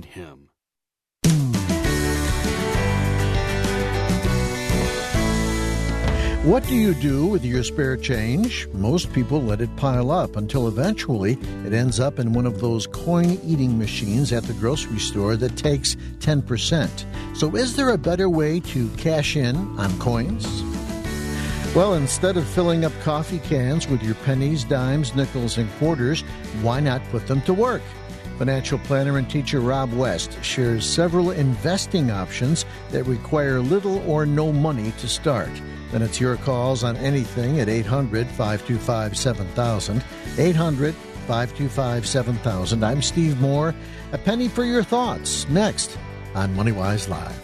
need him. What do you do with your spare change? Most people let it pile up until eventually it ends up in one of those coin-eating machines at the grocery store that takes 10%. So is there a better way to cash in on coins? Well, instead of filling up coffee cans with your pennies, dimes, nickels, and quarters, why not put them to work? Financial planner and teacher Rob West shares several investing options that require little or no money to start. Then it's your calls on anything at 800-525-7000. 800-525-7000. I'm Steve Moore. A penny for your thoughts. Next on MoneyWise Live.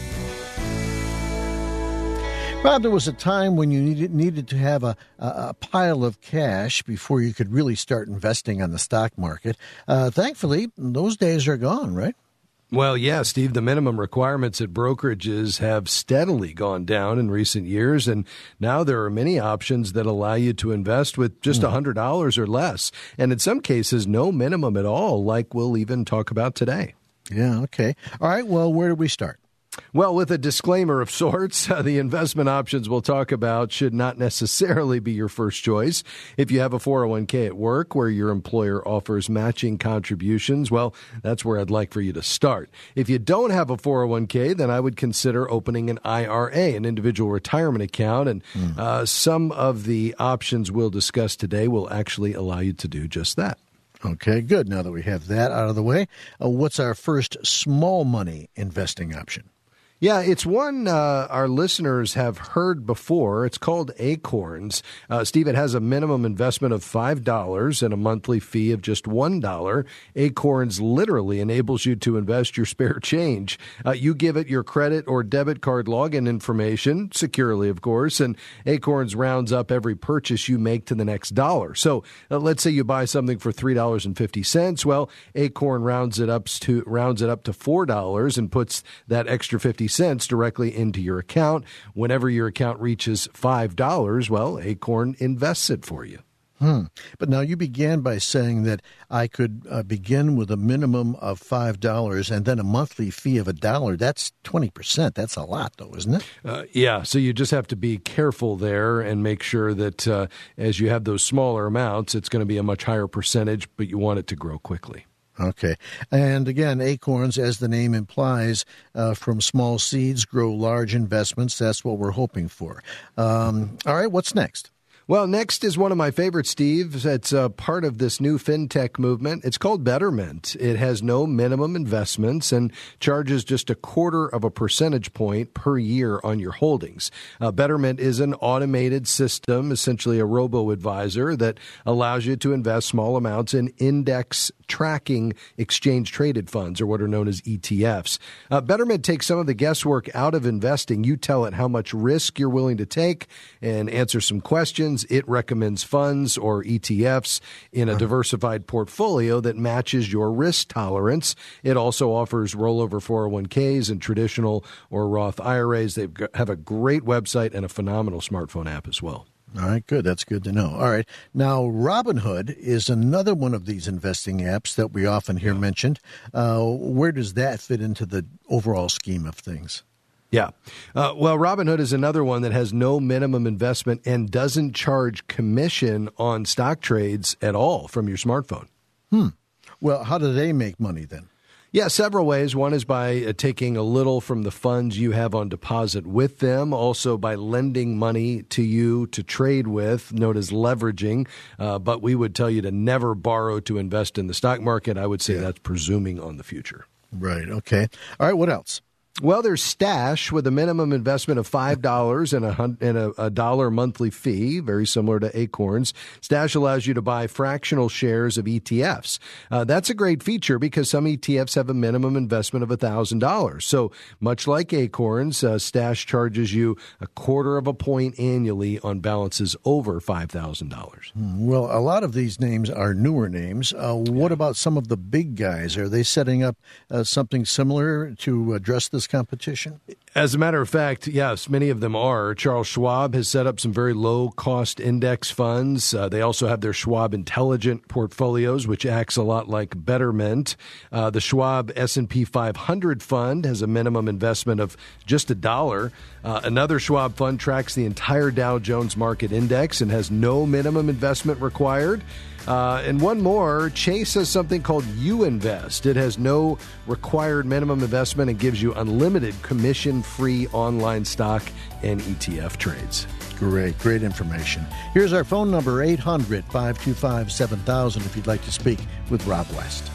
Rob, there was a time when you needed to have a pile of cash before you could really start investing on the stock market. Thankfully, those days are gone, right? Well, yeah, Steve, the minimum requirements at brokerages have steadily gone down in recent years, and now there are many options that allow you to invest with just $100 or less, and in some cases, no minimum at all, like we'll even talk about today. Yeah, okay. All right, well, where do we start? Well, with a disclaimer of sorts, the investment options we'll talk about should not necessarily be your first choice. If you have a 401k at work where your employer offers matching contributions, well, that's where I'd like for you to start. If you don't have a 401k, then I would consider opening an IRA, an individual retirement account, and some of the options we'll discuss today will actually allow you to do just that. Okay, good. Now that we have that out of the way, what's our first small money investing option? Yeah, it's one our listeners have heard before. It's called Acorns. Steve, it has a minimum investment of $5 and a monthly fee of just $1. Acorns literally enables you to invest your spare change. You give it your credit or debit card login information, securely, of course, and Acorns rounds up every purchase you make to the next dollar. So let's say you buy something for $3.50. Well, Acorn rounds it up to $4 and puts that extra 50 cents directly into your account. Whenever your account reaches $5, well, Acorn invests it for you. But now you began by saying that I could begin with a minimum of $5 and then a monthly fee of $1. That's 20%. That's a lot, though, isn't it? Yeah, so you just have to be careful there and make sure that as you have those smaller amounts, it's going to be a much higher percentage, but you want it to grow quickly. Okay. And again, Acorns, as the name implies, from small seeds grow large investments. That's what we're hoping for. All right, what's next? Well, next is one of my favorites, Steve. It's part of this new fintech movement. It's called Betterment. It has no minimum investments and charges just 0.25 percentage point per year on your holdings. Betterment is an automated system, essentially a robo-advisor that allows you to invest small amounts in index tracking exchange-traded funds, or what are known as ETFs. Betterment takes some of the guesswork out of investing. You tell it how much risk you're willing to take and answer some questions. It recommends funds or ETFs in a diversified portfolio that matches your risk tolerance. It also offers rollover 401ks and traditional or Roth IRAs. They have a great website and a phenomenal smartphone app as well. All right, good. That's good to know. All right. Now, Robinhood is another one of these investing apps that we often hear mentioned. Where does that fit into the overall scheme of things? Yeah. Well, Robinhood is another one that has no minimum investment and doesn't charge commission on stock trades at all from your smartphone. Well, how do they make money then? Yeah, several ways. One is by taking a little from the funds you have on deposit with them, also by lending money to you to trade with, known as leveraging. But we would tell you to never borrow to invest in the stock market. I would say that's presuming on the future. Right. Okay. All right. What else? Well, there's Stash with a minimum investment of $5 and a $1 monthly fee, very similar to Acorns. Stash allows you to buy fractional shares of ETFs. That's a great feature because some ETFs have a minimum investment of $1,000. So much like Acorns, Stash charges you 0.25 point annually on balances over $5,000. Well, a lot of these names are newer names. What about some of the big guys? Are they setting up something similar to address this this competition? As a matter of fact, yes, many of them are. Charles Schwab has set up some very low-cost index funds. They also have their Schwab Intelligent portfolios, which acts a lot like Betterment. The Schwab S&P 500 fund has a minimum investment of just $1. Another Schwab fund tracks the entire Dow Jones Market Index and has no minimum investment required. And one more, Chase has something called U-Invest. It has no required minimum investment and gives you unlimited commission-free online stock and ETF trades. Great information. Here's our phone number, 800-525-7000, if you'd like to speak with Rob West.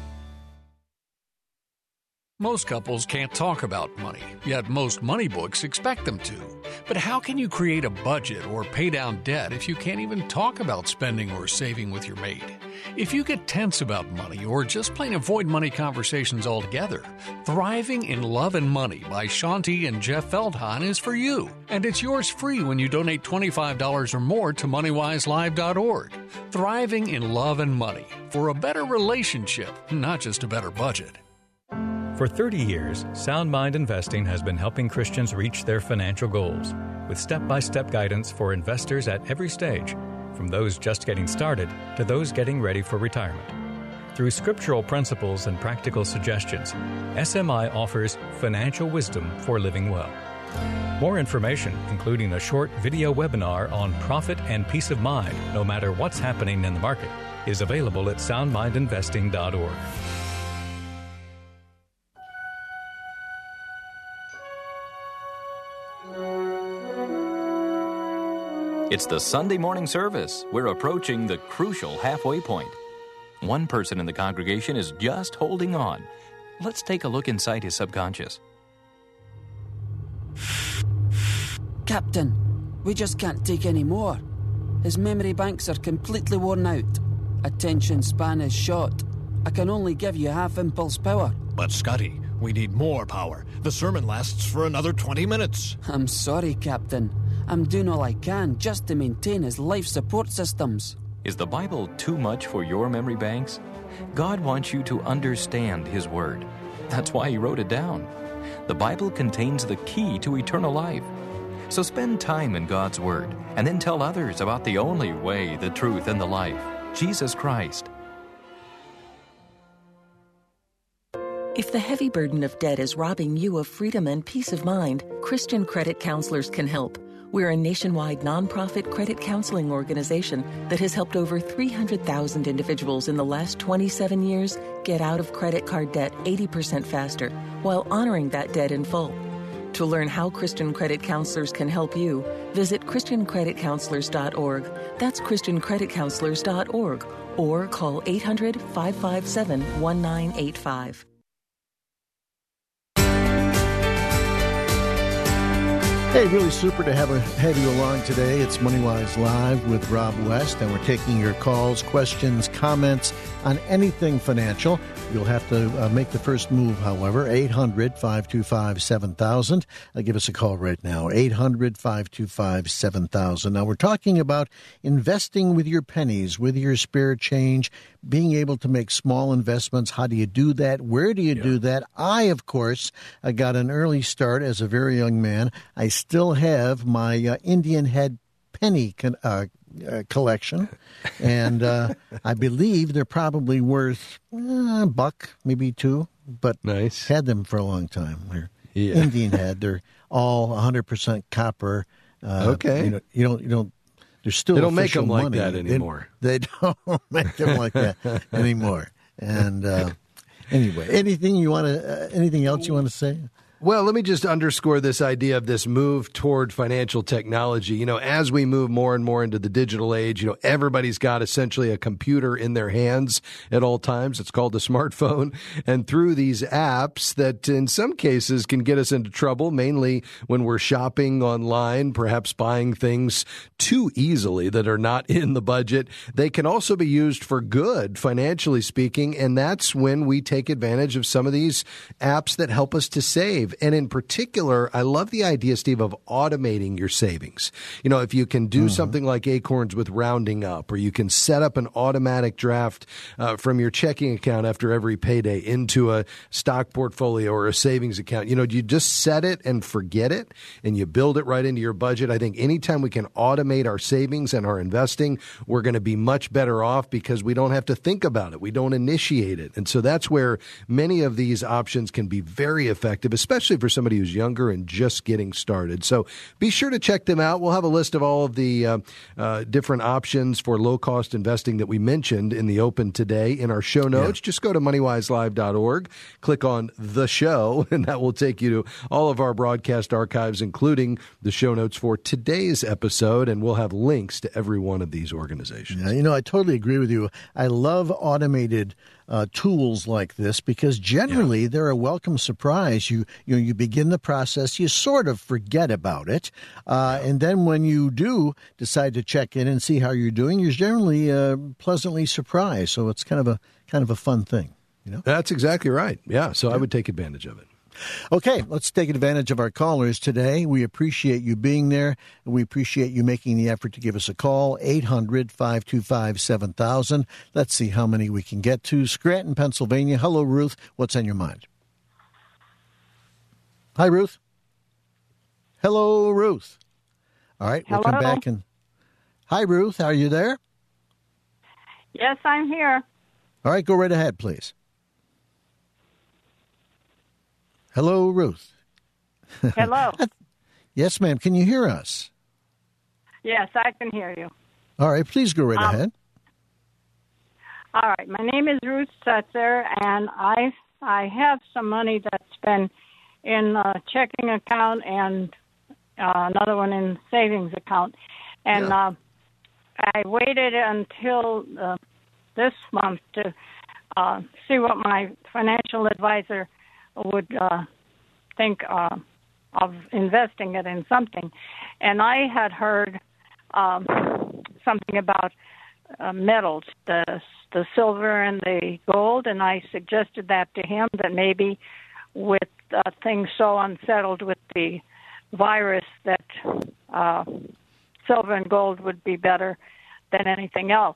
Most couples can't talk about money, yet most money books expect them to. But how can you create a budget or pay down debt if you can't even talk about spending or saving with your mate? If you get tense about money or just plain avoid money conversations altogether, Thriving in Love and Money by Shanti and Jeff Feldhahn is for you. And it's yours free when you donate $25 or more to MoneyWiseLive.org. Thriving in Love and Money for a better relationship, not just a better budget. For 30 years, Sound Mind Investing has been helping Christians reach their financial goals with step-by-step guidance for investors at every stage, from those just getting started to those getting ready for retirement. Through scriptural principles and practical suggestions, SMI offers financial wisdom for living well. More information, including a short video webinar on profit and peace of mind, no matter what's happening in the market, is available at soundmindinvesting.org. It's the Sunday morning service. We're approaching the crucial halfway point. One person in the congregation is just holding on. Let's take a look inside his subconscious. Captain, we just can't take any more. His memory banks are completely worn out. Attention span is short. I can only give you half impulse power. But Scotty, we need more power. The sermon lasts for another 20 minutes. I'm sorry, Captain. I'm doing all I can just to maintain his life support systems. Is the Bible too much for your memory banks? God wants you to understand His Word. That's why He wrote it down. The Bible contains the key to eternal life. So spend time in God's Word and then tell others about the only way, the truth, and the life, Jesus Christ. If the heavy burden of debt is robbing you of freedom and peace of mind, Christian Credit Counselors can help. We're a nationwide nonprofit credit counseling organization that has helped over 300,000 individuals in the last 27 years get out of credit card debt 80% faster while honoring that debt in full. To learn how Christian Credit Counselors can help you, visit ChristianCreditCounselors.org. That's ChristianCreditCounselors.org or call 800-557-1985. Hey, really super to have you along today. It's MoneyWise Live with Rob West, and we're taking your calls, questions, comments on anything financial. You'll have to make the first move, however, 800-525-7000. Give us a call right now, 800-525-7000. Now, we're talking about investing with your pennies, with your spare change, being able to make small investments. How do you do that? Where do you do that? I, of course, got an early start as a very young man. I still have my Indian head penny collection, and I believe they're probably worth a buck, maybe two, but nice. Had them for a long time. They're Indian head. They're all 100% copper. Okay. You don't. They're still they don't make them like money. that anymore. They don't make them like that anymore. And anyway, anything else you want to say? Well, let me just underscore this idea of this move toward financial technology. You know, as we move more and more into the digital age, everybody's got essentially a computer in their hands at all times. It's called a smartphone. And through these apps that in some cases can get us into trouble, mainly when we're shopping online, perhaps buying things too easily that are not in the budget, they can also be used for good, financially speaking. And that's when we take advantage of some of these apps that help us to save. effective. And in particular, I love the idea, Steve, of automating your savings. If you can do something like Acorns with rounding up, or you can set up an automatic draft from your checking account after every payday into a stock portfolio or a savings account. You just set it and forget it, and you build it right into your budget. I think anytime we can automate our savings and our investing, we're going to be much better off because we don't have to think about it. We don't initiate it. And so that's where many of these options can be very effective, especially for somebody who's younger and just getting started. So be sure to check them out. We'll have a list of all of the different options for low-cost investing that we mentioned in the open today in our show notes. Yeah. Just go to moneywiselive.org, click on the show, and that will take you to all of our broadcast archives, including the show notes for today's episode, and we'll have links to every one of these organizations. Yeah, I totally agree with you. I love automated tools like this because generally they're a welcome surprise. You begin the process, you sort of forget about it, and then when you do decide to check in and see how you're doing, you're generally pleasantly surprised. So it's kind of a fun thing. That's exactly right. Yeah, so I would take advantage of it. Okay, let's take advantage of our callers today. We appreciate you being there. We appreciate you making the effort to give us a call, 800-525-7000. Let's see how many we can get to. Scranton, Pennsylvania. Hello, Ruth. What's on your mind? Hi, Ruth. Hello, Ruth. All right, we'll come back. Hi, Ruth. Are you there? Yes, I'm here. All right, go right ahead, please. Hello, Ruth. Hello. Yes, ma'am. Can you hear us? Yes, I can hear you. All right, please go right ahead. All right, my name is Ruth Setzer, and I have some money that's been in a checking account and another one in savings account. And I waited until this month to see what my financial advisor would think of investing it in something. And I had heard something about metals, the silver and the gold, and I suggested that to him, that maybe with things so unsettled with the virus that silver and gold would be better than anything else.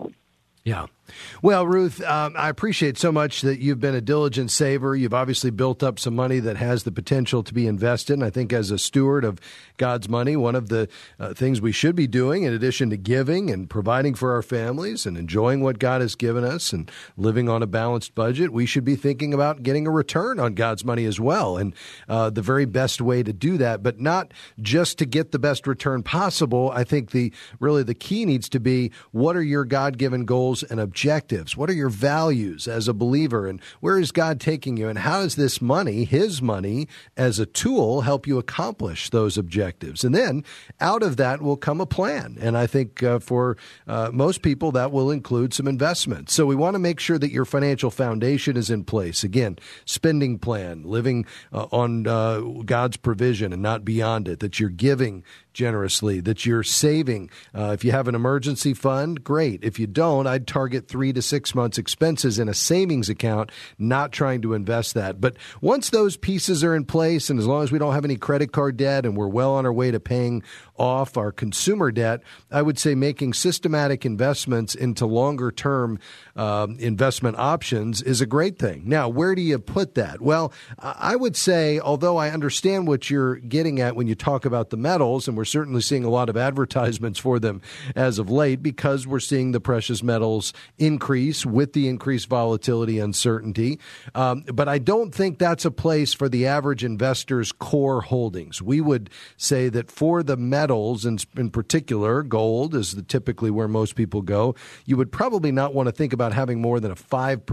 Yeah. Well, Ruth, I appreciate so much that you've been a diligent saver. You've obviously built up some money that has the potential to be invested. And I think as a steward of God's money, one of the things we should be doing, in addition to giving and providing for our families and enjoying what God has given us and living on a balanced budget, we should be thinking about getting a return on God's money as well. And the very best way to do that, but not just to get the best return possible. I think the key needs to be, what are your God-given goals and objectives? What are your values as a believer, and where is God taking you, and how does this money, his money, as a tool, help you accomplish those objectives? And then out of that will come a plan. And I think for most people, that will include some investments. So we want to make sure that your financial foundation is in place. Again, spending plan, living on God's provision and not beyond it, that you're giving generously, that you're saving. If you have an emergency fund, great. If you don't, I'd target 3 to 6 months expenses in a savings account, not trying to invest that. But once those pieces are in place, and as long as we don't have any credit card debt and we're well on our way to paying off our consumer debt, I would say making systematic investments into longer term investment options is a great thing. Now, where do you put that? Well, I would say, although I understand what you're getting at when you talk about the metals, and we're certainly seeing a lot of advertisements for them as of late because we're seeing the precious metals increase with the increased volatility uncertainty. But I don't think that's a place for the average investor's core holdings. We would say that for the metals, and in particular, gold is typically where most people go, you would probably not want to think about having more than a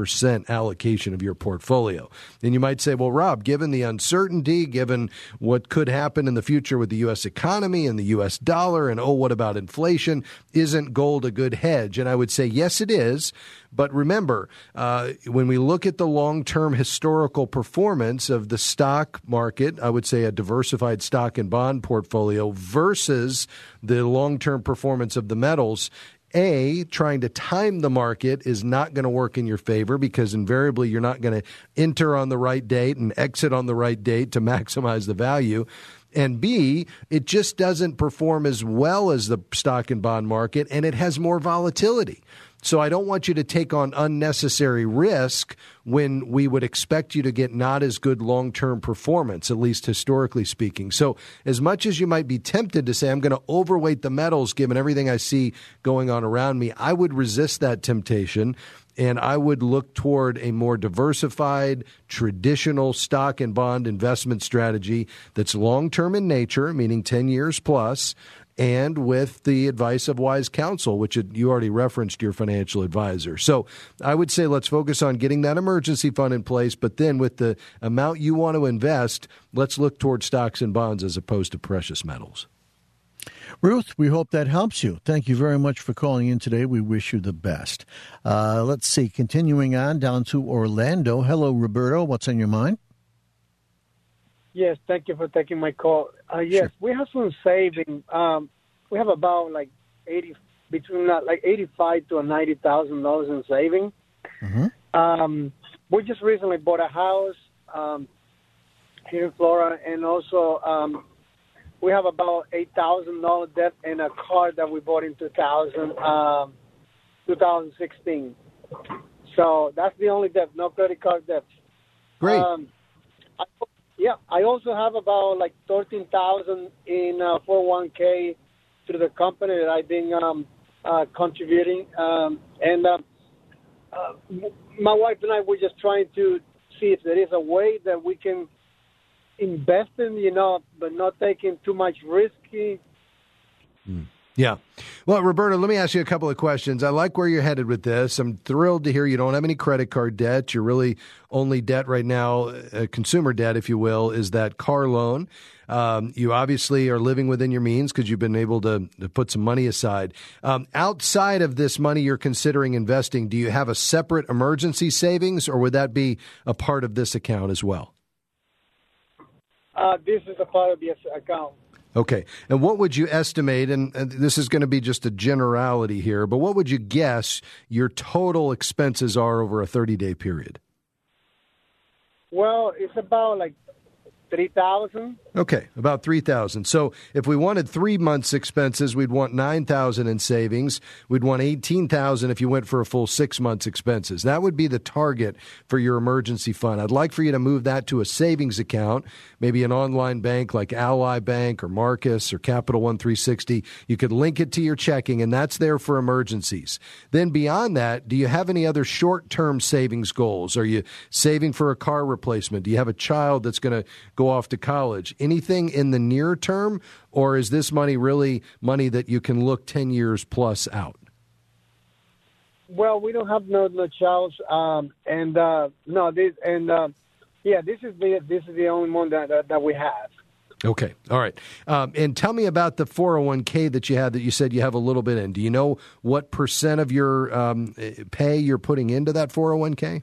5% allocation of your portfolio. And you might say, well, Rob, given the uncertainty, given what could happen in the future with the U.S. economy and the U.S. dollar, and what about inflation? Isn't gold a good hedge? And I would say, yes, it is. But remember, when we look at the long-term historical performance of the stock market, I would say a diversified stock and bond portfolio versus the long-term performance of the metals, trying to time the market is not going to work in your favor because invariably you're not going to enter on the right date and exit on the right date to maximize the value. And B, it just doesn't perform as well as the stock and bond market, and it has more volatility. So I don't want you to take on unnecessary risk when we would expect you to get not as good long-term performance, at least historically speaking. So as much as you might be tempted to say, I'm going to overweight the metals given everything I see going on around me, I would resist that temptation. And I would look toward a more diversified, traditional stock and bond investment strategy that's long-term in nature, meaning 10 years plus, and with the advice of wise counsel, which you already referenced your financial advisor. So I would say let's focus on getting that emergency fund in place, but then with the amount you want to invest, let's look toward stocks and bonds as opposed to precious metals. Ruth, we hope that helps you. Thank you very much for calling in today. We wish you the best. Let's see, continuing on down to Orlando. Hello, Roberto. What's on your mind? Yes, thank you for taking my call. Yes, sure. We have some saving. We have about between $85,000 to $90,000 in saving. Mm-hmm. We just recently bought a house here in Florida, and also we have about $8,000 debt in a car that we bought in 2016. So that's the only debt, no credit card debt. Great. I also have about $13,000 in 401k through the company that I've been contributing. And my wife and I were just trying to see if there is a way that we can invest in, but not taking too much risky. Yeah. Well, Roberto, let me ask you a couple of questions. I like where you're headed with this. I'm thrilled to hear you don't have any credit card debt. Your really only debt right now, consumer debt, if you will, is that car loan. You obviously are living within your means because you've been able to put some money aside. Outside of this money you're considering investing, do you have a separate emergency savings, or would that be a part of this account as well? This is a part of the account. Okay. And what would you estimate, and this is going to be just a generality here, but what would you guess your total expenses are over a 30-day period? Well, it's about $3,000. Okay, about $3,000. So if we wanted 3 months' expenses, we'd want $9,000 in savings. We'd want $18,000 if you went for a full 6 months' expenses. That would be the target for your emergency fund. I'd like for you to move that to a savings account, maybe an online bank like Ally Bank or Marcus or Capital One 360. You could link it to your checking, and that's there for emergencies. Then beyond that, do you have any other short-term savings goals? Are you saving for a car replacement? Do you have a child that's going to go off to college? Anything in the near term, or is this money really money that you can look 10 years plus out? Well, we don't have no child, this is the only one that we have. Okay, all right. And tell me about the 401k that you had that you said you have a little bit in. Do you know what percent of your pay you're putting into that 401k?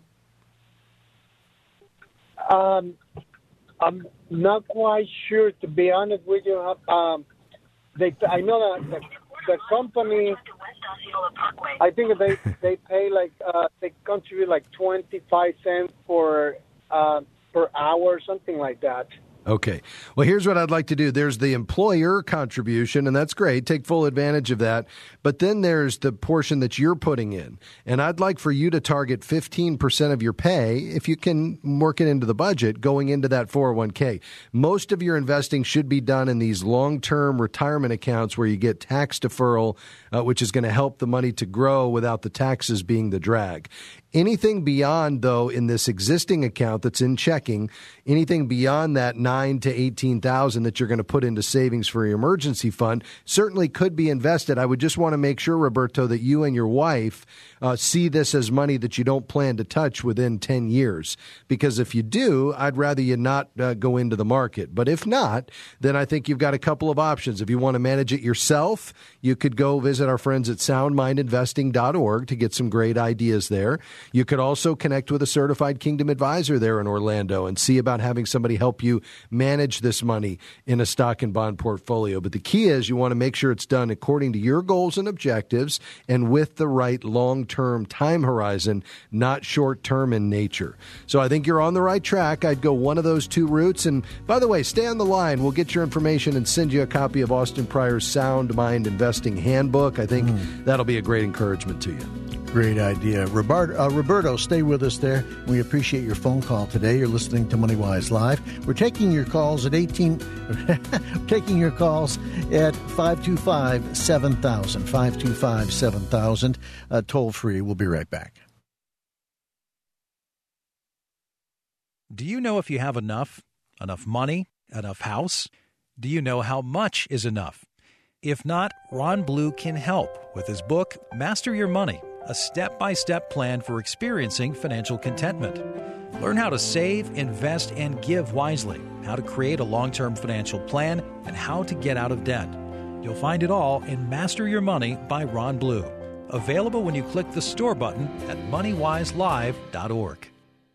I'm not quite sure, to be honest with you. I know that the company, I think they pay they contribute 25 cents per hour, something like that. Okay. Well, here's what I'd like to do. There's the employer contribution, and that's great. Take full advantage of that. But then there's the portion that you're putting in. And I'd like for you to target 15% of your pay, if you can work it into the budget, going into that 401k. Most of your investing should be done in these long-term retirement accounts where you get tax deferral, which is going to help the money to grow without the taxes being the drag. Anything beyond, though, in this existing account that's in checking, anything beyond that $9,000 to $18,000 that you're going to put into savings for your emergency fund certainly could be invested. I would just want to make sure, Roberto, that you and your wife see this as money that you don't plan to touch within 10 years. Because if you do, I'd rather you not go into the market. But if not, then I think you've got a couple of options. If you want to manage it yourself, you could go visit our friends at soundmindinvesting.org to get some great ideas there. You could also connect with a certified Kingdom advisor there in Orlando and see about having somebody help you manage this money in a stock and bond portfolio. But the key is you want to make sure it's done according to your goals and objectives and with the right long-term time horizon, not short-term in nature. So I think you're on the right track. I'd go one of those two routes. And by the way, stay on the line. We'll get your information and send you a copy of Austin Pryor's Sound Mind Investing Handbook. I think that'll be a great encouragement to you. Great idea. Roberto, stay with us there. We appreciate your phone call today. You're listening to MoneyWise Live. We're taking your calls at taking your calls at 525-7000. 525-7000. Toll free. We'll be right back. Do you know if you have enough? Enough money? Enough house? Do you know how much is enough? If not, Ron Blue can help with his book, Master Your Money, a step-by-step plan for experiencing financial contentment. Learn how to save, invest, and give wisely, how to create a long-term financial plan, and how to get out of debt. You'll find it all in Master Your Money by Ron Blue. Available when you click the store button at moneywiselive.org.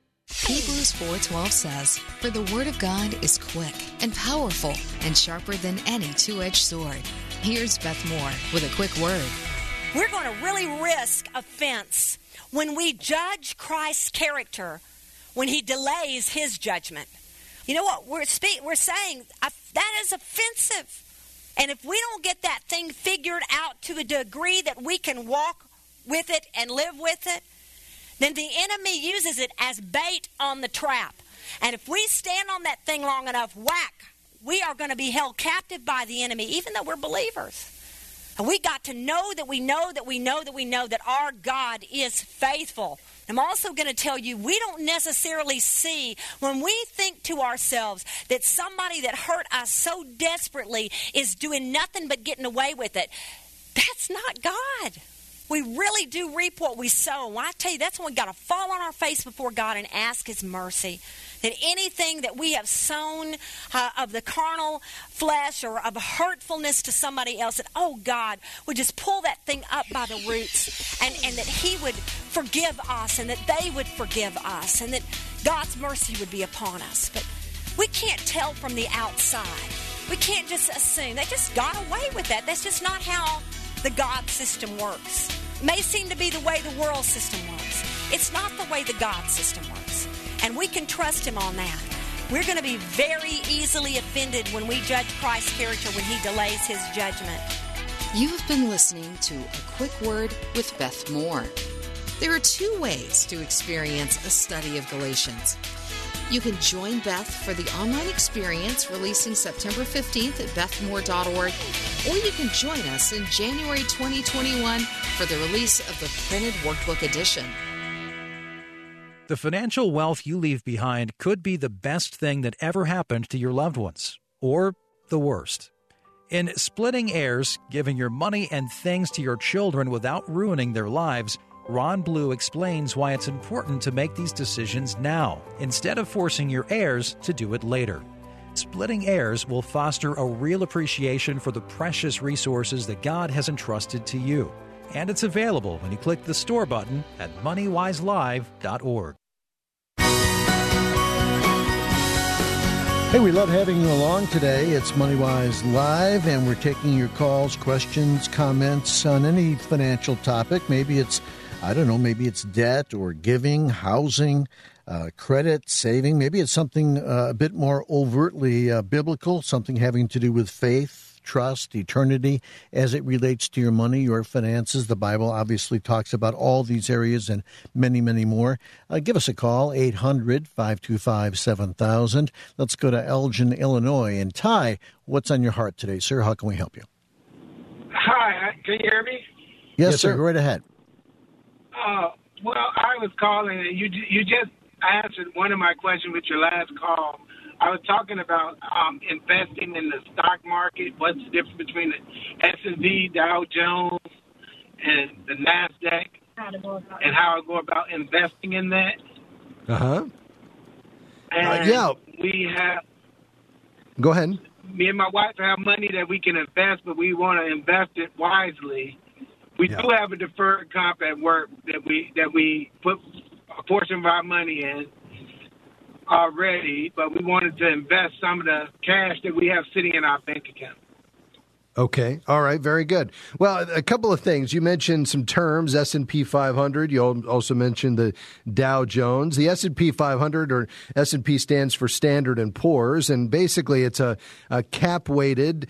Hebrews 4:12 says, "For the word of God is quick and powerful and sharper than any two-edged sword." Here's Beth Moore with a quick word. We're going to really risk offense when we judge Christ's character when he delays his judgment. You know what? We're saying that is offensive. And if we don't get that thing figured out to a degree that we can walk with it and live with it, then the enemy uses it as bait on the trap. And if we stand on that thing long enough, whack, we are going to be held captive by the enemy, even though we're believers. And we got to know that we know that we know that we know that our God is faithful. I'm also going to tell you, we don't necessarily see when we think to ourselves that somebody that hurt us so desperately is doing nothing but getting away with it. That's not God. We really do reap what we sow. And when I tell you, that's when we got to fall on our face before God and ask his mercy. That anything that we have sown of the carnal flesh or of hurtfulness to somebody else, that, oh, God would just pull that thing up by the roots and that he would forgive us and that they would forgive us and that God's mercy would be upon us. But we can't tell from the outside. We can't just assume. They just got away with that. That's just not how the God system works. It may seem to be the way the world system works. It's not the way the God system works. And we can trust him on that. We're going to be very easily offended when we judge Christ's character when he delays his judgment. You have been listening to A Quick Word with Beth Moore. There are two ways to experience a study of Galatians. You can join Beth for the online experience releasing September 15th at bethmoore.org, or you can join us in January 2021 for the release of the printed workbook edition. The financial wealth you leave behind could be the best thing that ever happened to your loved ones, or the worst. In Splitting Heirs, Giving Your Money and Things to Your Children Without Ruining Their Lives, Ron Blue explains why it's important to make these decisions now, instead of forcing your heirs to do it later. Splitting Heirs will foster a real appreciation for the precious resources that God has entrusted to you. And it's available when you click the store button at moneywiselive.org. Hey, we love having you along today. It's MoneyWise Live, and we're taking your calls, questions, comments on any financial topic. Maybe it's, maybe it's debt or giving, housing, credit, saving. Maybe it's something a bit more overtly biblical, something having to do with faith, trust, eternity, as it relates to your money, your finances. The Bible obviously talks about all these areas and many, many more. Give us a call, 800-525-7000. Let's go to Elgin, Illinois. And Ty, what's on your heart today, sir? How can we help you? Hi, can you hear me? Yes, sir. Go right ahead. Well, I was calling, and you just answered one of my questions with your last call. I was talking about investing in the stock market. What's the difference between the S&P, Dow Jones, and the NASDAQ, and how I go about investing in that? And we have... Go ahead. Me and my wife have money that we can invest, but we want to invest it wisely. We do have a deferred comp at work that we put a portion of our money in already, but we wanted to invest some of the cash that we have sitting in our bank account. Okay. All right. Very good. Well, a couple of things. You mentioned some terms, S&P 500. You also mentioned the Dow Jones. The S&P 500, or S&P, stands for Standard & Poor's, and basically it's a cap-weighted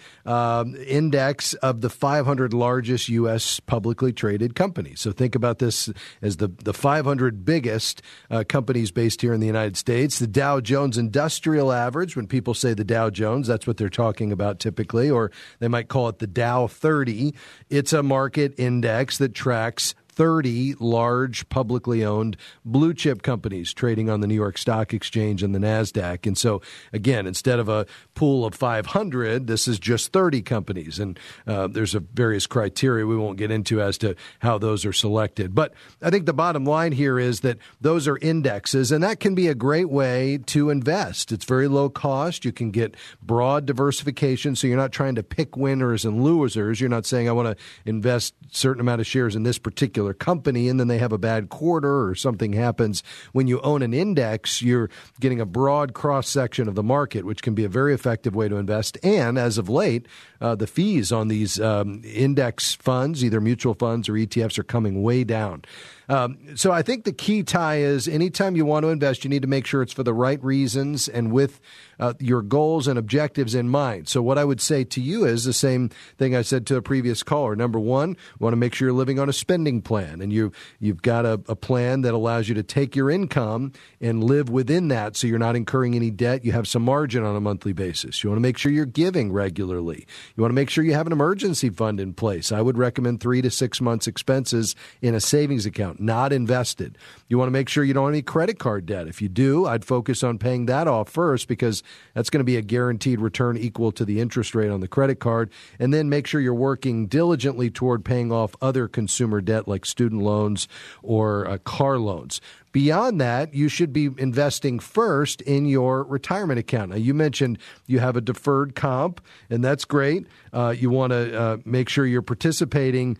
index of the 500 largest U.S. publicly traded companies. So think about this as the 500 biggest companies based here in the United States. The Dow Jones Industrial Average, when people say the Dow Jones, that's what they're talking about typically, or they might call it the Dow 30. It's a market index that tracks 30 large publicly owned blue chip companies trading on the New York Stock Exchange and the NASDAQ. And so, again, instead of a pool of 500, this is just 30 companies. And there's a various criteria we won't get into as to how those are selected. But I think the bottom line here is that those are indexes, and that can be a great way to invest. It's very low cost. You can get broad diversification, so you're not trying to pick winners and losers. You're not saying, I want to invest a certain amount of shares in this particular company, and then they have a bad quarter or something happens. When you own an index, you're getting a broad cross-section of the market, which can be a very effective way to invest. And as of late, the fees on these index funds, either mutual funds or ETFs, are coming way down. So I think the key, Ty, is anytime you want to invest, you need to make sure it's for the right reasons and with your goals and objectives in mind. So what I would say to you is the same thing I said to a previous caller. Number one, you want to make sure you're living on a spending plan, and you've got a plan that allows you to take your income and live within that, so you're not incurring any debt. You have some margin on a monthly basis. You want to make sure you're giving regularly. You want to make sure you have an emergency fund in place. I would recommend 3 to 6 months expenses in a savings account, not invested. You want to make sure you don't have any credit card debt. If you do, I'd focus on paying that off first, because that's going to be a guaranteed return equal to the interest rate on the credit card. And then make sure you're working diligently toward paying off other consumer debt like student loans or car loans. Beyond that, you should be investing first in your retirement account. Now, you mentioned you have a deferred comp, and that's great. You want to make sure you're participating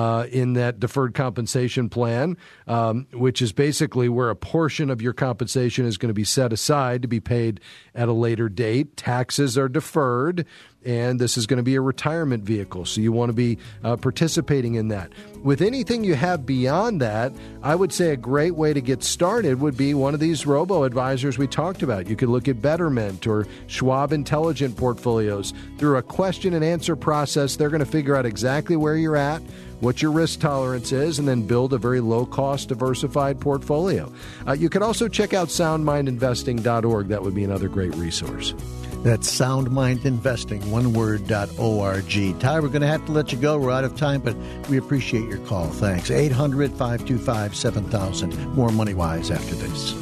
in that deferred compensation plan, which is basically where a portion of your compensation is going to be set aside to be paid at a later date. Taxes are deferred, and this is going to be a retirement vehicle, so you want to be participating in that. With anything you have beyond that, I would say a great way to get started would be one of these robo-advisors we talked about. You could look at Betterment or Schwab Intelligent Portfolios. Through a question and answer process, they're going to figure out exactly where you're at, what your risk tolerance is, and then build a very low-cost, diversified portfolio. You could also check out soundmindinvesting.org. That would be another great resource. That's soundmindinvesting, oneword.org. Ty, we're going to have to let you go. We're out of time, but we appreciate your call. Thanks. 800-525-7000. More Money Wise after this.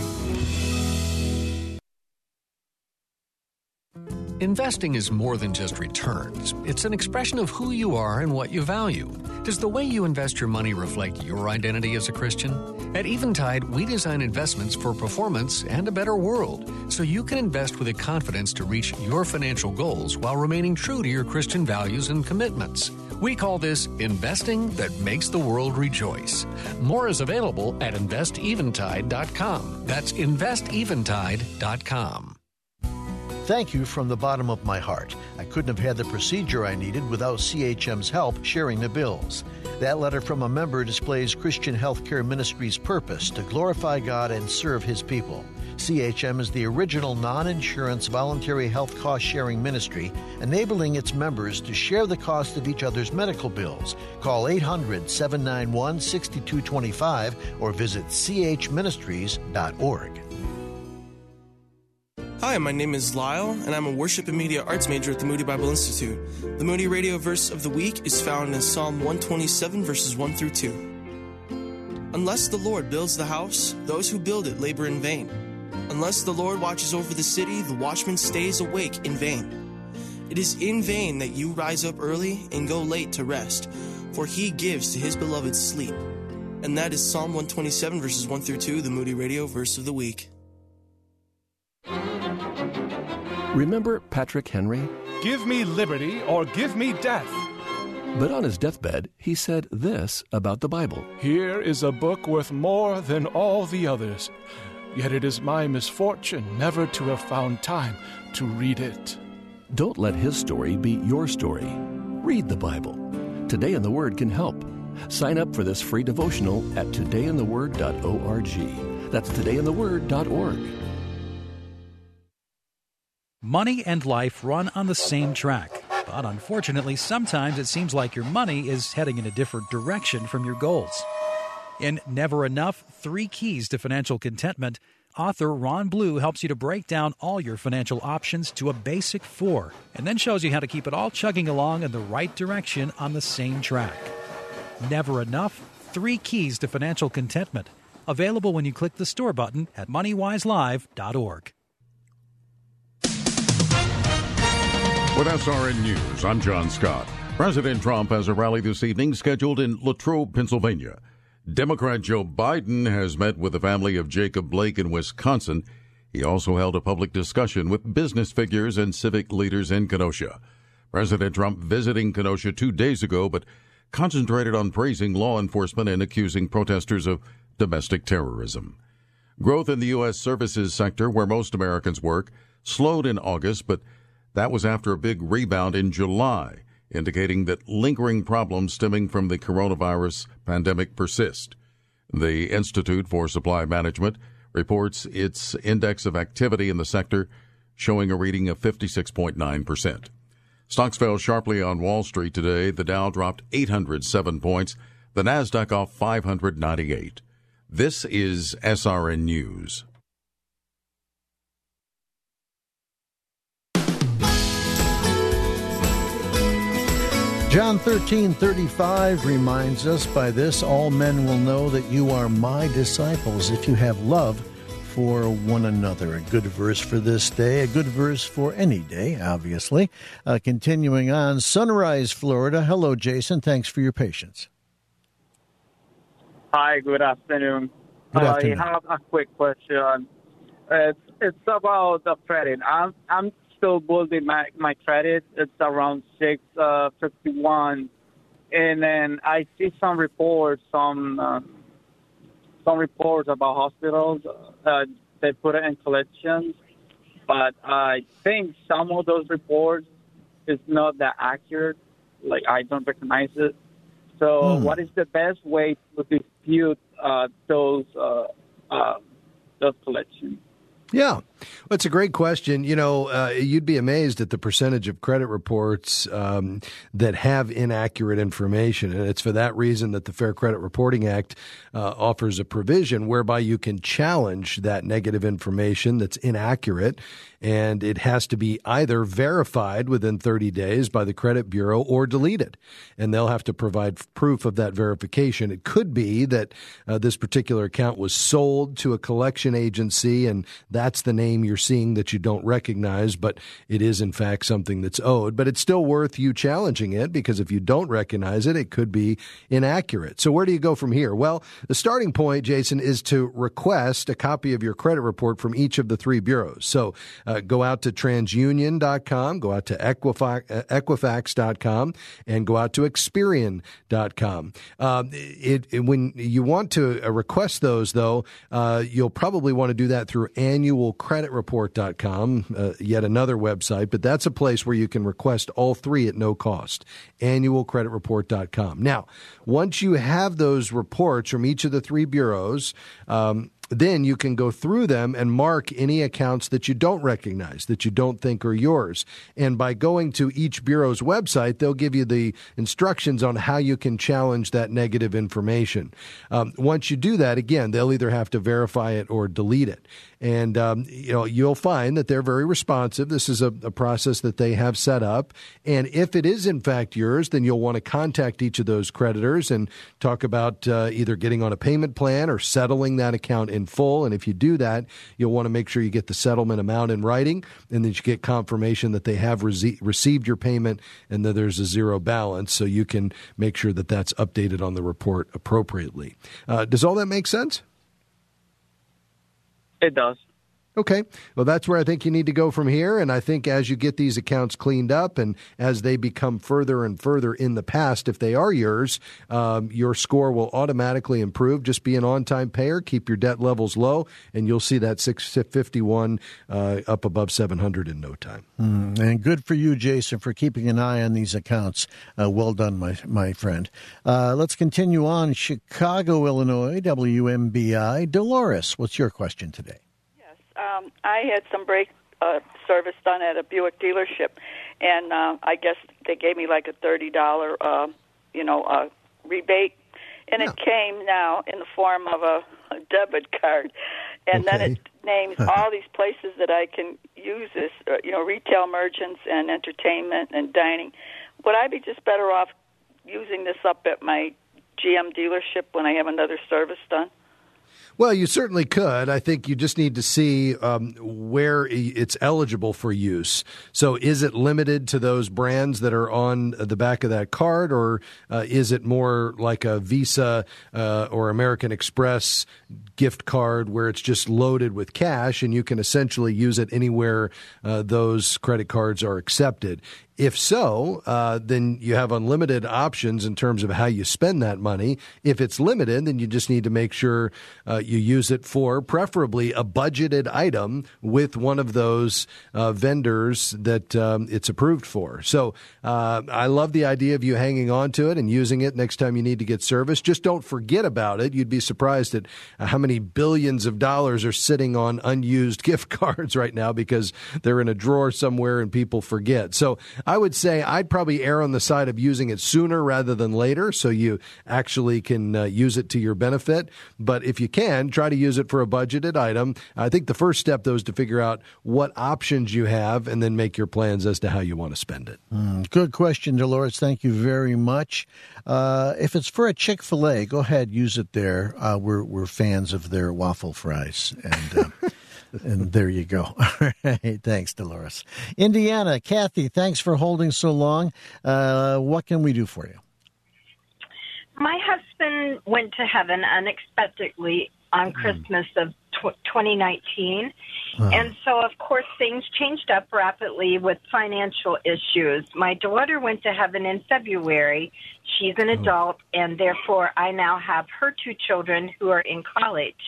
Investing is more than just returns. It's an expression of who you are and what you value. Does the way you invest your money reflect your identity as a Christian? At Eventide, we design investments for performance and a better world, so you can invest with the confidence to reach your financial goals while remaining true to your Christian values and commitments. We call this investing that makes the world rejoice. More is available at investeventide.com. That's investeventide.com. Thank you from the bottom of my heart. I couldn't have had the procedure I needed without CHM's help sharing the bills. That letter from a member displays Christian Healthcare Ministry's purpose to glorify God and serve His people. CHM is the original non-insurance voluntary health cost-sharing ministry, enabling its members to share the cost of each other's medical bills. Call 800-791-6225 or visit chministries.org. Hi, my name is Lyle, and I'm a worship and media arts major at the Moody Bible Institute. The Moody Radio verse of the week is found in Psalm 127, verses 1 through 2. Unless the Lord builds the house, those who build it labor in vain. Unless the Lord watches over the city, the watchman stays awake in vain. It is in vain that you rise up early and go late to rest, for He gives to His beloved sleep. And that is Psalm 127, verses 1 through 2, the Moody Radio verse of the week. Remember Patrick Henry? Give me liberty or give me death. But on his deathbed, he said this about the Bible. Here is a book worth more than all the others, yet it is my misfortune never to have found time to read it. Don't let his story be your story. Read the Bible. Today in the Word can help. Sign up for this free devotional at todayintheword.org. That's todayintheword.org. Money and life run on the same track. But unfortunately, sometimes it seems like your money is heading in a different direction from your goals. In Never Enough, 3 Keys to Financial Contentment, author Ron Blue helps you to break down all your financial options to a basic 4, and then shows you how to keep it all chugging along in the right direction on the same track. Never Enough, 3 Keys to Financial Contentment. Available when you click the store button at MoneyWiseLive.org. With SRN News, I'm John Scott. President Trump has a rally this evening scheduled in Latrobe, Pennsylvania. Democrat Joe Biden has met with the family of Jacob Blake in Wisconsin. He also held a public discussion with business figures and civic leaders in Kenosha. President Trump visiting Kenosha 2 days ago, but concentrated on praising law enforcement and accusing protesters of domestic terrorism. Growth in the U.S. services sector, where most Americans work, slowed in August, but that was after a big rebound in July, indicating that lingering problems stemming from the coronavirus pandemic persist. The Institute for Supply Management reports its index of activity in the sector showing a reading of 56.9%. Stocks fell sharply on Wall Street today. The Dow dropped 807 points. The Nasdaq off 598. This is SRN News. John 13:35 reminds us, by this all men will know that you are my disciples if you have love for one another. A good verse for this day, a good verse for any day, obviously. Continuing on, Sunrise, Florida. Hello, Jason. Thanks for your patience. Hi, good afternoon. Good afternoon. I have a quick question. It's about the credit. I'm still building my credit. It's around 651, and then I see some reports about hospitals. They put it in collections, but I think some of those reports is not that accurate. Like, I don't recognize it. So what is the best way to dispute those collections? Yeah, that's a great question. You know, you'd be amazed at the percentage of credit reports that have inaccurate information. And it's for that reason that the Fair Credit Reporting Act offers a provision whereby you can challenge that negative information that's inaccurate. And it has to be either verified within 30 days by the credit bureau or deleted. And they'll have to provide proof of that verification. It could be that this particular account was sold to a collection agency, and that's the name you're seeing that you don't recognize, but it is in fact something that's owed. But it's still worth you challenging it, because if you don't recognize it, it could be inaccurate. So where do you go from here? Well, the starting point, Jason, is to request a copy of your credit report from each of the 3 bureaus. So go out to TransUnion.com, go out to Equifax.com, and go out to Experian.com. When you want to request those, though, you'll probably want to do that through AnnualCreditReport.com, yet another website, but that's a place where you can request all 3 at no cost, AnnualCreditReport.com. Now, once you have those reports from each of the 3 bureaus, then you can go through them and mark any accounts that you don't recognize, that you don't think are yours. And by going to each bureau's website, they'll give you the instructions on how you can challenge that negative information. Once you do that, again, they'll either have to verify it or delete it. And, you'll find that they're very responsive. This is a process that they have set up. And if it is, in fact, yours, then you'll want to contact each of those creditors and talk about either getting on a payment plan or settling that account in full. And if you do that, you'll want to make sure you get the settlement amount in writing, and that you get confirmation that they have received your payment and that there's a zero balance, so you can make sure that that's updated on the report appropriately. Does all that make sense? It does. Okay. Well, that's where I think you need to go from here. And I think as you get these accounts cleaned up and as they become further and further in the past, if they are yours, your score will automatically improve. Just be an on-time payer, keep your debt levels low, and you'll see that 651 up above 700 in no time. And good for you, Jason, for keeping an eye on these accounts. Well done, my friend. Let's continue on. Chicago, Illinois, WMBI. Dolores, what's your question today? I had some brake service done at a Buick dealership, and I guess they gave me like a $30, rebate, and it came now in the form of a debit card, and then it names all these places that I can use this, retail merchants and entertainment and dining. Would I be just better off using this up at my GM dealership when I have another service done? Well, you certainly could. I think you just need to see where it's eligible for use. So is it limited to those brands that are on the back of that card, or is it more like a Visa or American Express gift card where it's just loaded with cash and you can essentially use it anywhere those credit cards are accepted? If so, then you have unlimited options in terms of how you spend that money. If it's limited, then you just need to make sure you use it for preferably a budgeted item with one of those vendors that it's approved for. So I love the idea of you hanging on to it and using it next time you need to get service. Just don't forget about it. You'd be surprised at how many billions of dollars are sitting on unused gift cards right now because they're in a drawer somewhere and people forget. So I would say I'd probably err on the side of using it sooner rather than later so you actually can use it to your benefit. But if you can, try to use it for a budgeted item. I think the first step, though, is to figure out what options you have and then make your plans as to how you want to spend it. Good question, Dolores. Thank you very much. If it's for a Chick-fil-A, go ahead, use it there. We're fans of their waffle fries. And and there you go. All right. Thanks, Dolores. Indiana, Kathy, thanks for holding so long. What can we do for you? My husband went to heaven unexpectedly on Christmas of 2019. And so, of course, things changed up rapidly with financial issues. My daughter went to heaven in February. She's an adult, and therefore I now have her two children who are in college.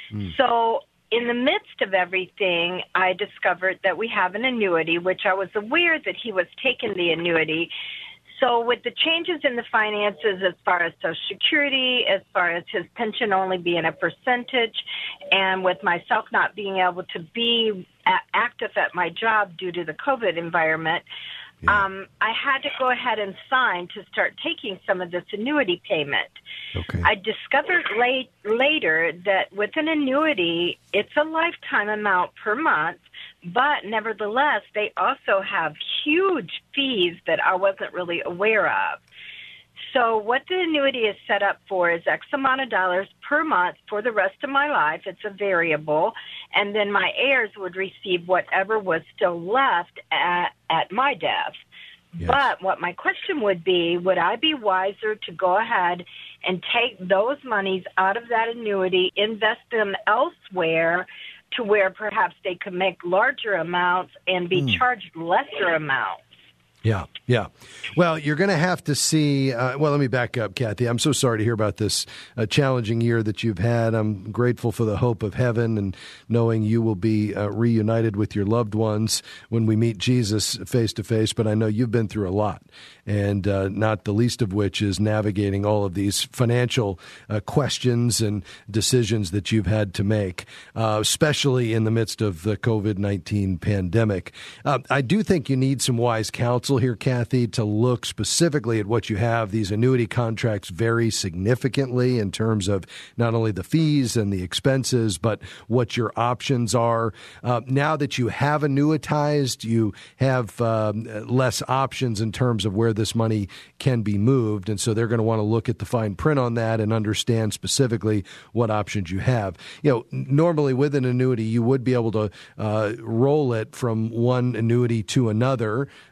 So in the midst of everything, I discovered that we have an annuity, which I was aware that he was taking the annuity. So with the changes in the finances as far as Social Security, as far as his pension only being a percentage, and with myself not being able to be active at my job due to the COVID environment, I had to go ahead and sign to start taking some of this annuity payment. I discovered later that with an annuity, it's a lifetime amount per month, but nevertheless, they also have huge fees that I wasn't really aware of. So what the annuity is set up for is X amount of dollars per month for the rest of my life. It's a variable. And then my heirs would receive whatever was still left at my death. Yes. But what my question would be, would I be wiser to go ahead and take those monies out of that annuity, invest them elsewhere to where perhaps they could make larger amounts and be charged lesser amounts? Yeah. Well, you're going to have to see. Let me back up, Kathy. I'm so sorry to hear about this challenging year that you've had. I'm grateful for the hope of heaven and knowing you will be reunited with your loved ones when we meet Jesus face to face. But I know you've been through a lot, and not the least of which is navigating all of these financial questions and decisions that you've had to make, especially in the midst of the COVID-19 pandemic. I do think you need some wise counsel here, Kathy, to look specifically at what you have. These annuity contracts vary significantly in terms of not only the fees and the expenses, but what your options are. Now that you have annuitized, you have less options in terms of where this money can be moved. And so they're going to want to look at the fine print on that and understand specifically what options you have. Normally with an annuity, you would be able to roll it from one annuity to another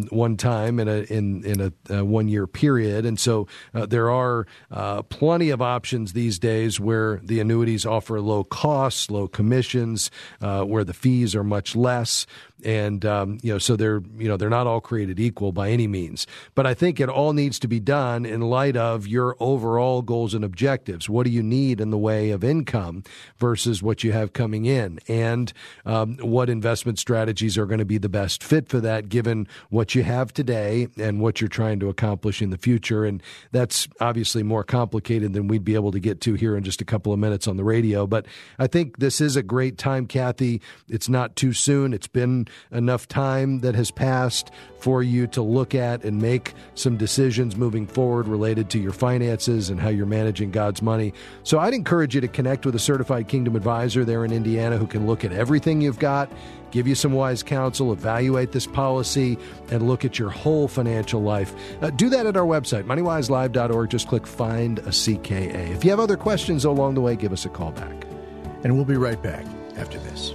one time in a 1 year period. And so there are plenty of options these days where the annuities offer low costs, low commissions, where the fees are much less. And, so they're not all created equal by any means. But I think it all needs to be done in light of your overall goals and objectives. What do you need in the way of income versus what you have coming in? And what investment strategies are going to be the best fit for that, given what you have today and what you're trying to accomplish in the future. And that's obviously more complicated than we'd be able to get to here in just a couple of minutes on the radio. But I think this is a great time, Kathy. It's not too soon. It's been enough time that has passed for you to look at and make some decisions moving forward related to your finances and how you're managing God's money. So I'd encourage you to connect with a certified Kingdom advisor there in Indiana who can look at everything you've got, give you some wise counsel, evaluate this policy, and look at your whole financial life. Do that at our website, moneywiselive.org. Just click Find a CKA. If you have other questions along the way, give us a call back. And we'll be right back after this.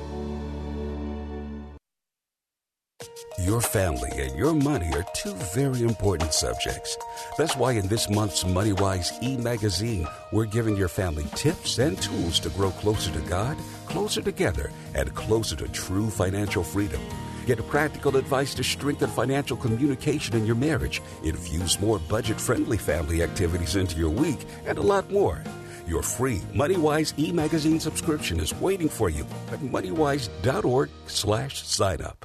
Your family and your money are two very important subjects. That's why in this month's MoneyWise e-magazine, we're giving your family tips and tools to grow closer to God, closer together, and closer to true financial freedom. Get practical advice to strengthen financial communication in your marriage, infuse more budget-friendly family activities into your week, and a lot more. Your free MoneyWise e-magazine subscription is waiting for you at moneywise.org/sign-up.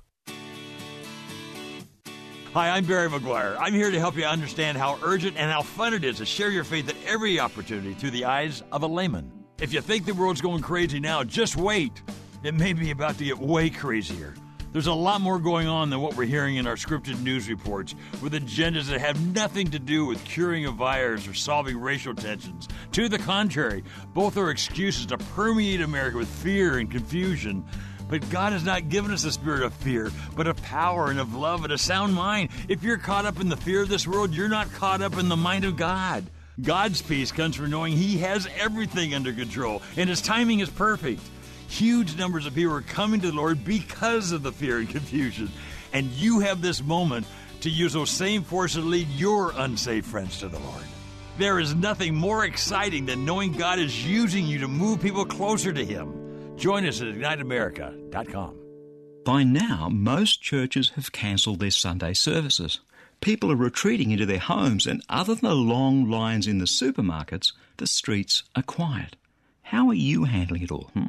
Hi, I'm Barry McGuire. I'm here to help you understand how urgent and how fun it is to share your faith at every opportunity through the eyes of a layman. If you think the world's going crazy now, just wait. It may be about to get way crazier. There's a lot more going on than what we're hearing in our scripted news reports, with agendas that have nothing to do with curing a virus or solving racial tensions. To the contrary, both are excuses to permeate America with fear and confusion. But God has not given us a spirit of fear, but of power and of love and a sound mind. If you're caught up in the fear of this world, you're not caught up in the mind of God. God's peace comes from knowing He has everything under control, and His timing is perfect. Huge numbers of people are coming to the Lord because of the fear and confusion. And you have this moment to use those same forces to lead your unsaved friends to the Lord. There is nothing more exciting than knowing God is using you to move people closer to Him. Join us at IgniteAmerica.com. By now, most churches have cancelled their Sunday services. People are retreating into their homes, and other than the long lines in the supermarkets, the streets are quiet. How are you handling it all?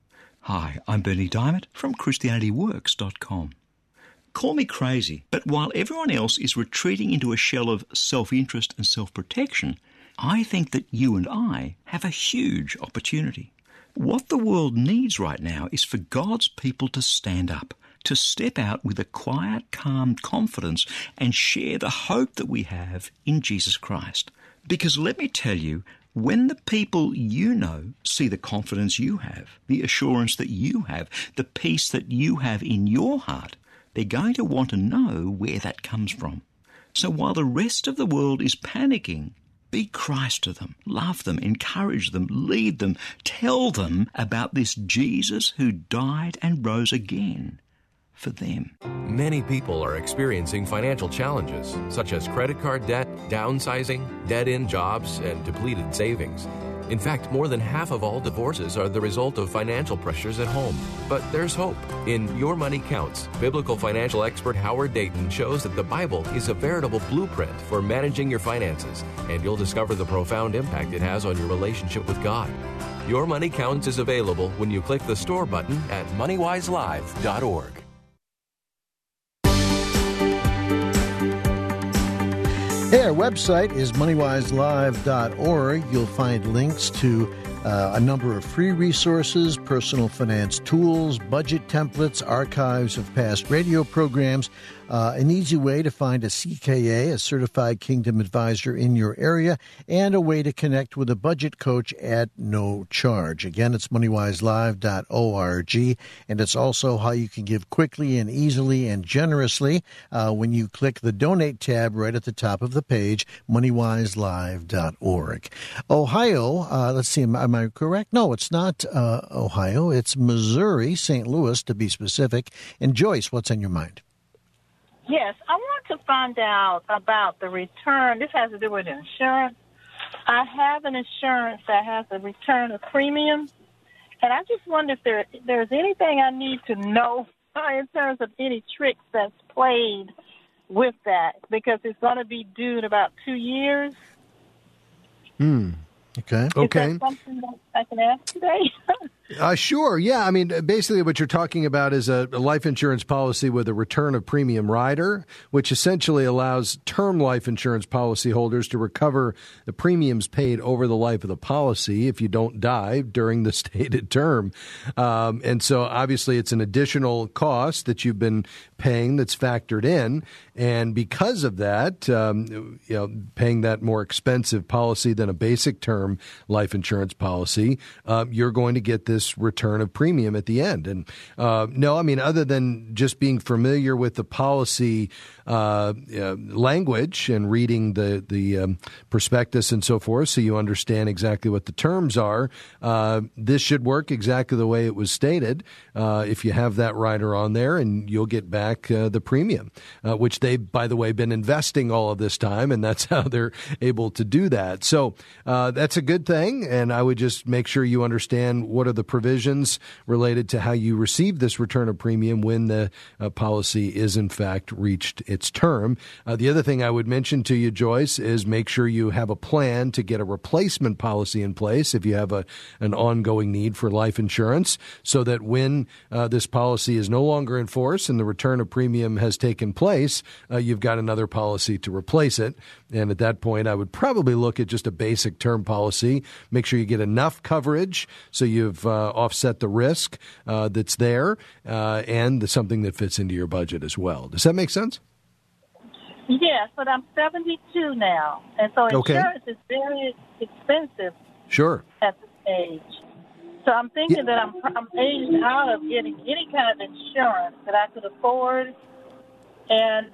Hi, I'm Bernie Diamond from ChristianityWorks.com. Call me crazy, but while everyone else is retreating into a shell of self-interest and self-protection, I think that you and I have a huge opportunity. What the world needs right now is for God's people to stand up, to step out with a quiet, calm confidence and share the hope that we have in Jesus Christ. Because let me tell you, when the people you know see the confidence you have, the assurance that you have, the peace that you have in your heart, they're going to want to know where that comes from. So while the rest of the world is panicking, be Christ to them, love them, encourage them, lead them, tell them about this Jesus who died and rose again for them. Many people are experiencing financial challenges, such as credit card debt, downsizing, dead-end jobs, and depleted savings. In fact, more than half of all divorces are the result of financial pressures at home. But there's hope. In Your Money Counts, biblical financial expert Howard Dayton shows that the Bible is a veritable blueprint for managing your finances, and you'll discover the profound impact it has on your relationship with God. Your Money Counts is available when you click the store button at moneywiselive.org. Hey, our website is moneywiselive.org. You'll find links to a number of free resources, personal finance tools, budget templates, archives of past radio programs, an easy way to find a CKA, a Certified Kingdom Advisor in your area, and a way to connect with a budget coach at no charge. Again, it's moneywiselive.org, and it's also how you can give quickly and easily and generously when you click the Donate tab right at the top of the page, moneywiselive.org. Ohio, let's see, am I correct? No, it's not Ohio. It's Missouri, St. Louis, to be specific. And Joyce, what's on your mind? Yes, I want to find out about the return. This has to do with insurance. I have an insurance that has a return of premium, and I just wonder if there's anything I need to know in terms of any tricks that's played with that, because it's going to be due in about 2 years. Okay. Is that something that I can ask today? Sure. Yeah. I mean, basically what you're talking about is a life insurance policy with a return of premium rider, which essentially allows term life insurance policyholders to recover the premiums paid over the life of the policy if you don't die during the stated term. And so obviously it's an additional cost that you've been paying that's factored in. And because of that, paying that more expensive policy than a basic term life insurance policy, you're going to get this return of premium at the end. And other than just being familiar with the policy language and reading the prospectus and so forth, so you understand exactly what the terms are, this should work exactly the way it was stated if you have that rider on there, and you'll get back the premium, which they've, by the way, been investing all of this time, and that's how they're able to do that. So that's a good thing, and I would just make sure you understand what are the provisions related to how you receive this return of premium when the policy is, in fact, reached its term. The other thing I would mention to you, Joyce, is make sure you have a plan to get a replacement policy in place if you have an ongoing need for life insurance, so that when this policy is no longer in force and the return of premium has taken place, you've got another policy to replace it. And at that point, I would probably look at just a basic term policy. Make sure you get enough coverage so you've offset the risk that's there, and something that fits into your budget as well. Does that make sense? Yes, but I'm 72 now, and so insurance is very expensive. Sure. At this age. So I'm thinking that I'm aged out of getting any kind of insurance that I could afford, and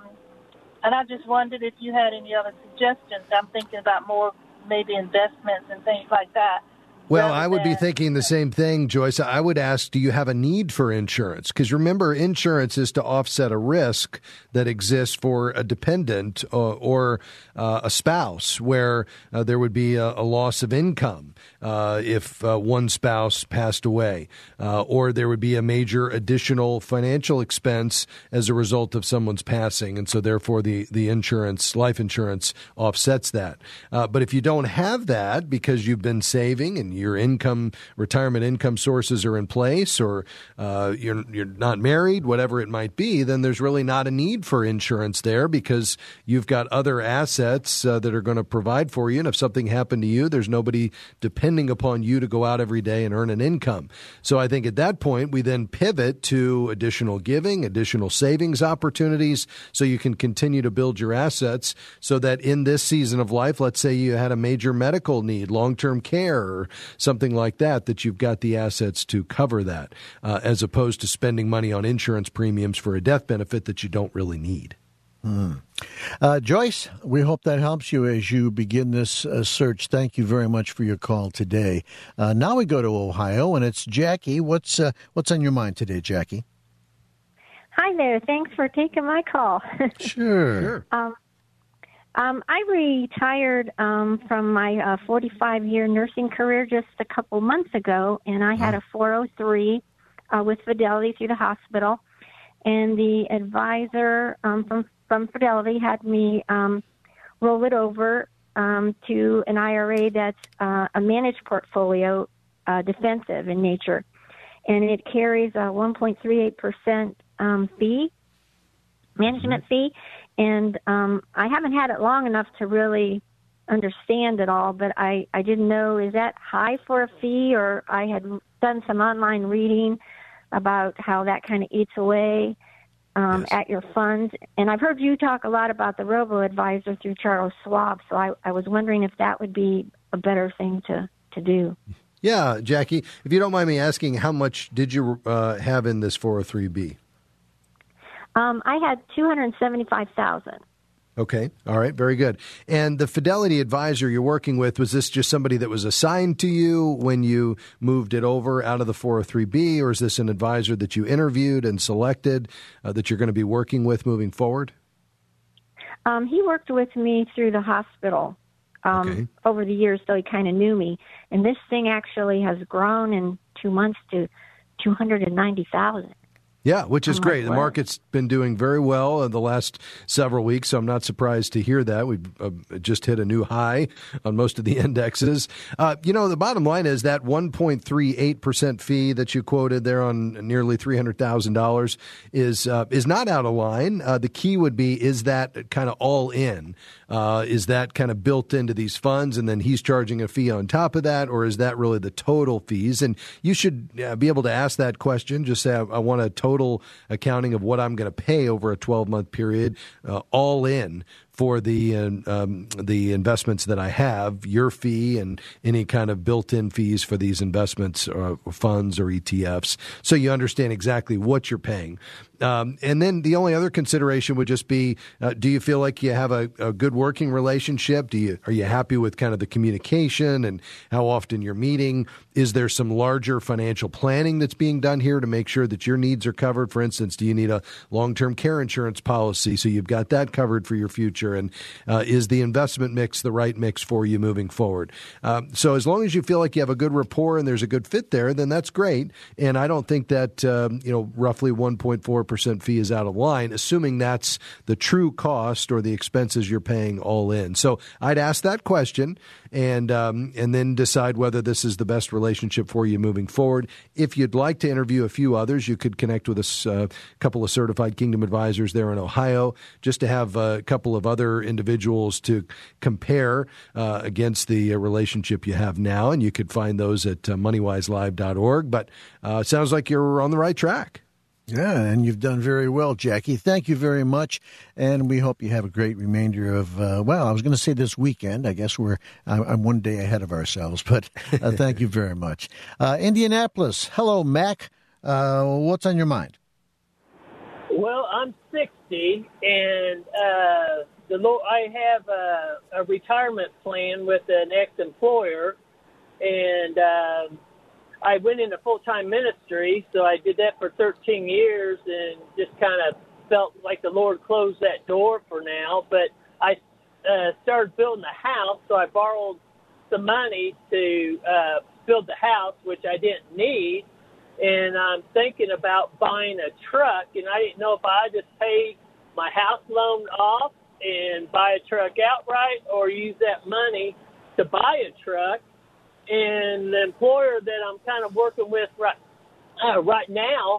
I just wondered if you had any other suggestions. I'm thinking about more maybe investments and things like that. Well, I would be thinking the same thing, Joyce. I would ask, do you have a need for insurance? Because remember, insurance is to offset a risk that exists for a dependent or a spouse, where there would be a loss of income if one spouse passed away, or there would be a major additional financial expense as a result of someone's passing. And so therefore the insurance, life insurance, offsets that. But if you don't have that because you've been saving and your retirement income sources are in place, or you're not married, whatever it might be, then there's really not a need for insurance there, because you've got other assets that are going to provide for you. And if something happened to you, there's nobody depending upon you to go out every day and earn an income. So I think at that point, we then pivot to additional giving, additional savings opportunities, so you can continue to build your assets, so that in this season of life, let's say you had a major medical need, long-term care, or something like that, that you've got the assets to cover that, as opposed to spending money on insurance premiums for a death benefit that you don't really need. Joyce, we hope that helps you as you begin this search. Thank you very much for your call today. Now we go to Ohio, and it's Jackie. What's on your mind today, Jackie? Hi there. Thanks for taking my call. Sure. I retired from my 45-year nursing career just a couple months ago, and I had a 403 with Fidelity through the hospital. And the advisor from Fidelity had me roll it over to an IRA that's a managed portfolio, defensive in nature. And it carries a 1.38% management fee. And I haven't had it long enough to really understand it all, but I didn't know, is that high for a fee? Or I had done some online reading about how that kind of eats away at your funds. And I've heard you talk a lot about the robo-advisor through Charles Schwab, so I was wondering if that would be a better thing to do. Yeah, Jackie, if you don't mind me asking, how much did you have in this 403B? I had $275,000. Okay. All right. Very good. And the Fidelity advisor you're working with, was this just somebody that was assigned to you when you moved it over out of the 403B, or is this an advisor that you interviewed and selected that you're going to be working with moving forward? He worked with me through the hospital over the years, so he kind of knew me. And this thing actually has grown in 2 months to $290,000. Yeah, which is great. The market's been doing very well in the last several weeks, so I'm not surprised to hear that. We've just hit a new high on most of the indexes. The bottom line is that 1.38% fee that you quoted there on nearly $300,000 is not out of line. The key would be, is that kind of all in? Is that kind of built into these funds, and then he's charging a fee on top of that, or is that really the total fees? And you should be able to ask that question. Just say, I want a total accounting of what I'm going to pay over a 12-month period, all in, for the investments that I have, your fee and any kind of built-in fees for these investments or funds or ETFs, so you understand exactly what you're paying. And then the only other consideration would just be, do you feel like you have a good working relationship? Are you happy with kind of the communication and how often you're meeting? Is there some larger financial planning that's being done here to make sure that your needs are covered? For instance, do you need a long-term care insurance policy so you've got that covered for your future? And is the investment mix the right mix for you moving forward? So as long as you feel like you have a good rapport and there's a good fit there, then that's great. And I don't think that roughly 1.4% fee is out of line, assuming that's the true cost or the expenses you're paying all in. So I'd ask that question and then decide whether this is the best relationship for you moving forward. If you'd like to interview a few others, you could connect with us, a couple of certified Kingdom advisors there in Ohio, just to have a couple of other individuals to compare against the relationship you have now. And you could find those at moneywiselive.org. But it sounds like you're on the right track. Yeah, and you've done very well, Jackie. Thank you very much, and we hope you have a great remainder of, I was going to say this weekend. I guess I'm one day ahead of ourselves, but thank you very much. Indianapolis, hello, Mac. What's on your mind? Well, I'm 60, and I have a retirement plan with an ex-employer, and I went into full-time ministry, so I did that for 13 years and just kind of felt like the Lord closed that door for now. But I started building a house, so I borrowed some money to build the house, which I didn't need. And I'm thinking about buying a truck, and I didn't know if I just pay my house loan off and buy a truck outright or use that money to buy a truck. And the employer that I'm kind of working with right now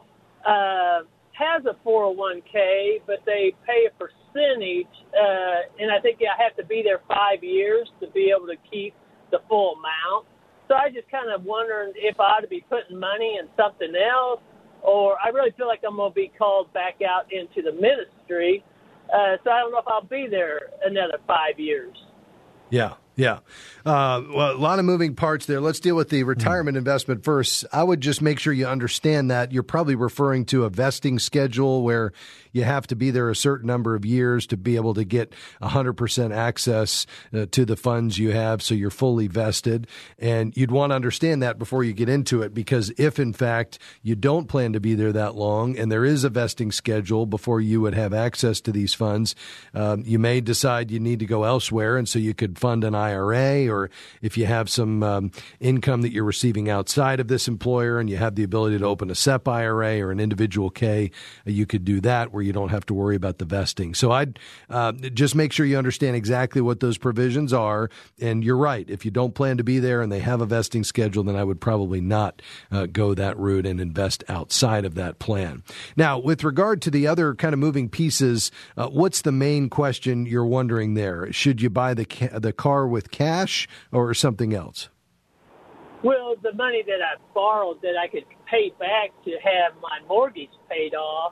has a 401k, but they pay a percentage, and I think I have to be there 5 years to be able to keep the full amount. So I just kind of wondering if I ought to be putting money in something else, or I really feel like I'm going to be called back out into the ministry. So I don't know if I'll be there another 5 years. Yeah. Well, a lot of moving parts there. Let's deal with the retirement investment first. I would just make sure you understand that you're probably referring to a vesting schedule where you have to be there a certain number of years to be able to get 100% access to the funds you have, so you're fully vested. And you'd want to understand that before you get into it, because if, in fact, you don't plan to be there that long and there is a vesting schedule before you would have access to these funds, you may decide you need to go elsewhere, and so you could fund an IRA, or if you have some income that you're receiving outside of this employer and you have the ability to open a SEP IRA or an individual K, you could do that where you don't have to worry about the vesting. So I'd just make sure you understand exactly what those provisions are. And you're right. If you don't plan to be there and they have a vesting schedule, then I would probably not go that route and invest outside of that plan. Now, with regard to the other kind of moving pieces, what's the main question you're wondering there? Should you buy the car with cash or something else? Well, the money that I borrowed that I could pay back to have my mortgage paid off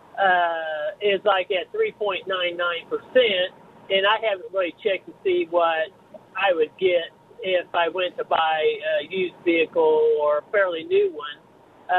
is like at 3.99%, and I haven't really checked to see what I would get if I went to buy a used vehicle or a fairly new one.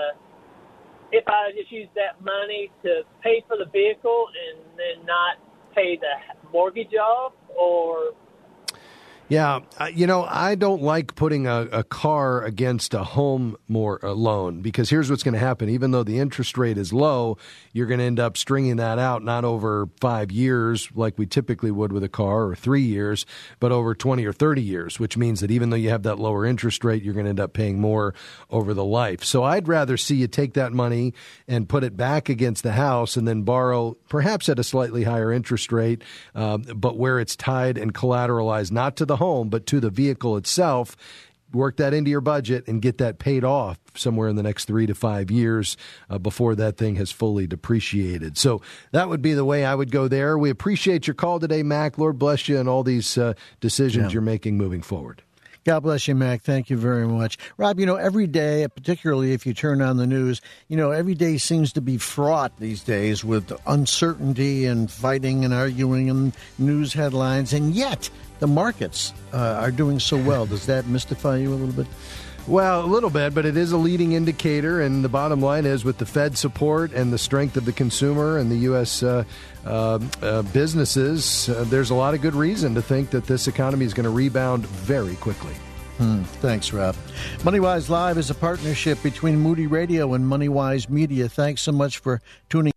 If I just use that money to pay for the vehicle and then not pay mortgage off, or? Yeah, I don't like putting a car against a home loan, because here's what's going to happen. Even though the interest rate is low, you're going to end up stringing that out not over 5 years like we typically would with a car, or 3 years, but over 20 or 30 years, which means that even though you have that lower interest rate, you're going to end up paying more over the life. So I'd rather see you take that money and put it back against the house and then borrow perhaps at a slightly higher interest rate, but where it's tied and collateralized not to the home, but to the vehicle itself. Work that into your budget and get that paid off somewhere in the next 3 to 5 years before that thing has fully depreciated. So that would be the way I would go there. We appreciate your call today, Mac. Lord bless you and all these decisions you're making moving forward. God bless you, Mac. Thank you very much. Rob, every day, particularly if you turn on the news, every day seems to be fraught these days with uncertainty and fighting and arguing and news headlines, and yet the markets are doing so well. Does that mystify you a little bit? Well, a little bit, but it is a leading indicator, and the bottom line is with the Fed support and the strength of the consumer and the U.S. Businesses, there's a lot of good reason to think that this economy is going to rebound very quickly. Thanks, Rob. MoneyWise Live is a partnership between Moody Radio and MoneyWise Media. Thanks so much for tuning in.